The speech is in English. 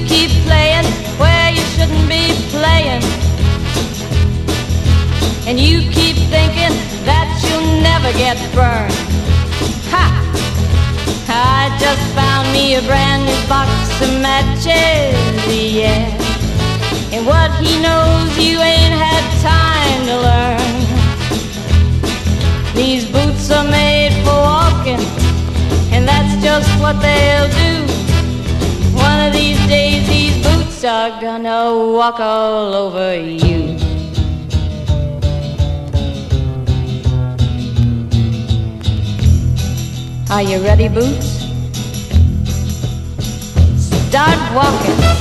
keep playing where you shouldn't be playing. And you keep thinking that you'll never get burned. Ha! I just found me a brand new box of matches, yeah. And what he knows you ain't had time to learn. These boots are made for walking, and that's just what they'll do. One of these days these boots are gonna walk all over you. Are you ready, Boots? Start walking.